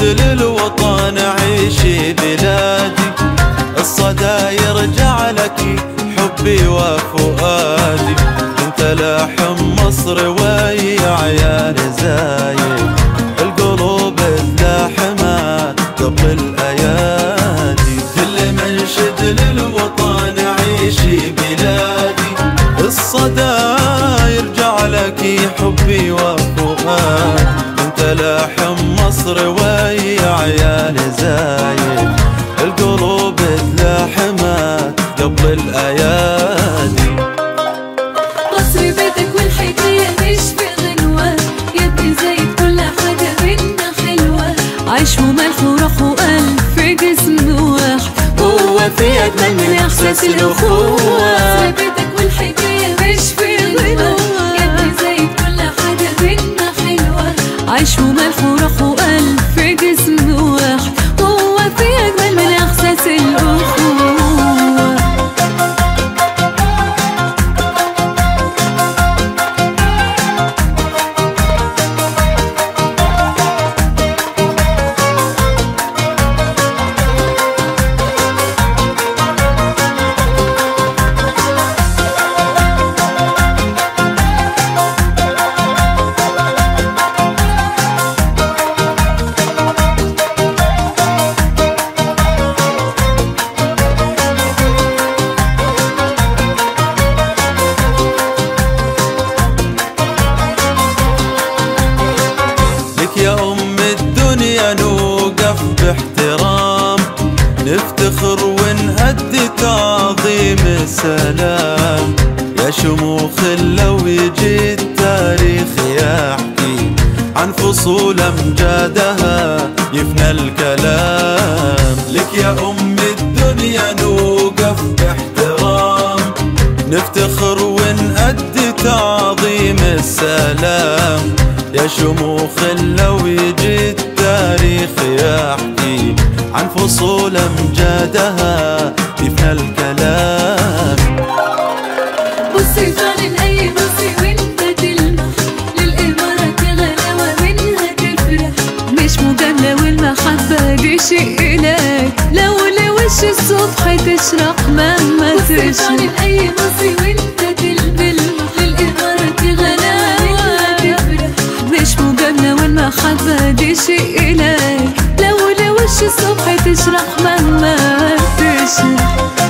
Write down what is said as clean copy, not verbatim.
للوطن عيشي بلادي، الصدى يرجع لك حبي وفؤادي، انت لاحم مصر ويا عيال زايد، القلوب اللاحمات قبل الايادي، كل منشد للوطن عيشي بلادي، الصدى يرجع لك حبي وفؤادي، انت لاحم مصر ويا عيال زايد، القلوب تلاحمات قبل الايادي. مصر بيتك والحكاية مش في غنوة، يا ابن زايد كل حاجة بينا حلوة، عيش وملح وروح وقلب في جسم واحد، هو في أجمل من إحساس الأخوة. مصر بيتك والحكاية مش في غنوة، يا ابن زايد كل حاجة بينا حلوة، عيش وملح وروح وقلب في جسم واحد، هو في أجمل من إحساس الأخوة. يا أم الدنيا نوقف باحترام، نفتخر ونأدي تعظيم السلام، يا شموخ لو يجي التاريخ يحكي عن فصول أمجادها يفنى الكلام، لك يا أم الدنيا نوقف باحترام، نفتخر ونأدي تعظيم السلام، يا شموخ لو يجي التاريخ يحكي عن فصول أمجادها يفنى الكلام. بصي فعلا أي بصي وانت تلمح، للإمارات غلاوة منها تفرح، مش مجاملة والمحبة دي شيء إلهي، لو لوش الصبح تشرق مهما تشرق. بصي فعلا أي بصي وانت تلمح، للإمارات غلاوة منها تفرح، مش مجاملة والمحبة دي شيء إلهي، لو لوش الصبح تشرق مهما تشرق.